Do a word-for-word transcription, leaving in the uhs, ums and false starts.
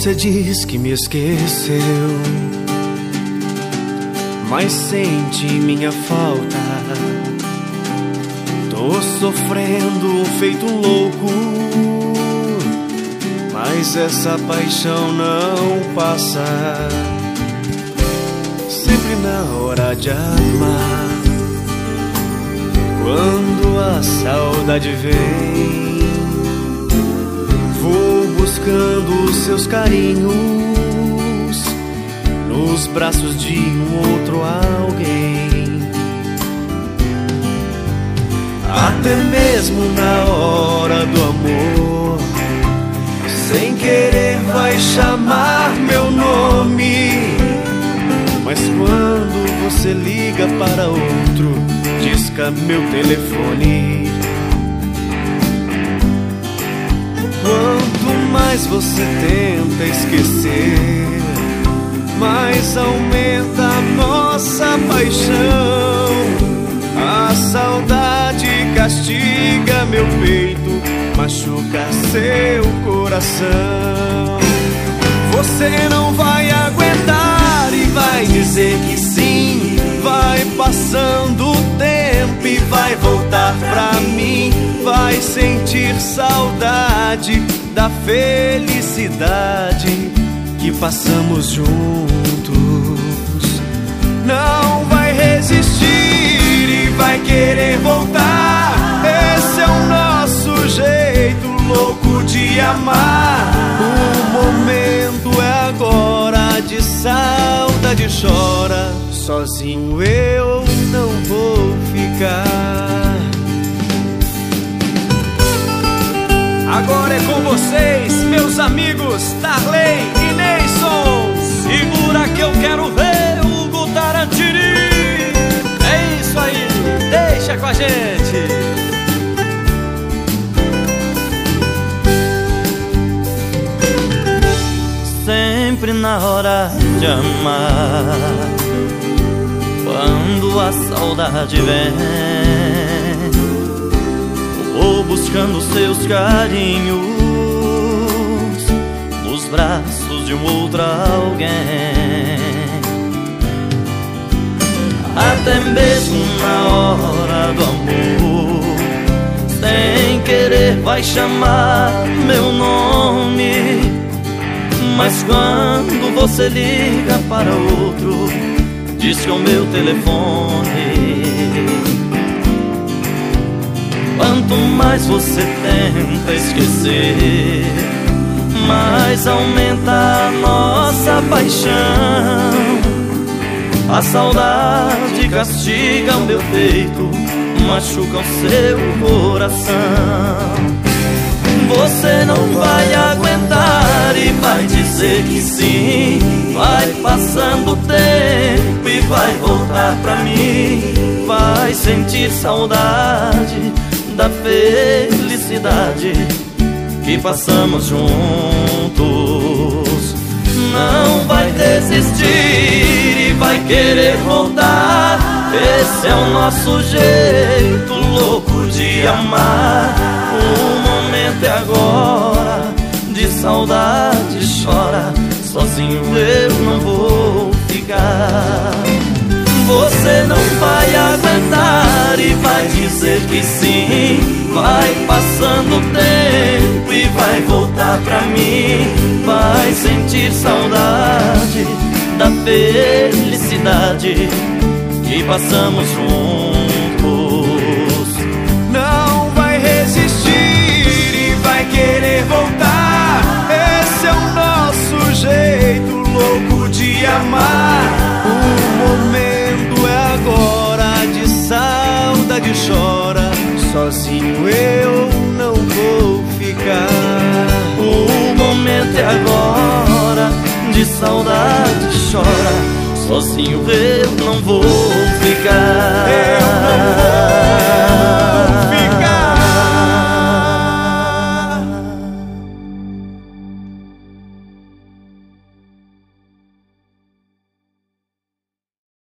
Você diz que me esqueceu, mas sente minha falta. Tô sofrendo feito um louco, mas essa paixão não passa. Sempre na hora de amar, quando a saudade vem, vou buscando os seus carinhos nos braços de um outro alguém. Até mesmo na hora do amor, sem querer vai chamar meu nome. Mas quando você liga para outro, disca meu telefone. Quanto mais você tenta esquecer, mais aumenta a nossa paixão. A saudade castiga meu peito, machuca seu coração. Você não vai aguentar e vai dizer que sim. Vai passando o tempo e vai voltar pra mim. Vai sentir saudade da felicidade que passamos juntos. Não vai resistir e vai querer voltar. Esse é o nosso jeito louco de amar. O momento é agora, de saudade chora. Sozinho eu não vou ficar. Agora é com vocês, meus amigos Darley e Neyson. Segura que eu quero ver o Hugo Tarantini. É isso aí, deixa com a gente. Sempre na hora de amar, quando a saudade vem, vou buscando seus carinhos nos braços de um outro alguém. Até mesmo na hora do amor, sem querer vai chamar meu nome. Mas quando você liga para outro, diz que é o meu telefone. Quanto mais você tenta esquecer, mais aumenta a nossa paixão. A saudade castiga o meu peito, machuca o seu coração. Você não vai aguentar e vai dizer que sim. Vai passando o tempo e vai voltar pra mim. Vai sentir saudade da felicidade que passamos juntos. Não vai desistir e vai querer voltar. Esse é o nosso jeito louco de amar. O momento é agora, de saudade chora. Sozinho eu não vou ficar. Você não vai aguentar e vai dizer que sim. Vai passando o tempo e vai voltar pra mim. Vai sentir saudade da felicidade que passamos juntos. Não vai resistir e vai querer voltar. Esse é o nosso jeito louco de amar. O momento é agora, de saudade chora. Sozinho eu não vou ficar. O momento é agora, de saudade chora. Sozinho eu não vou ficar.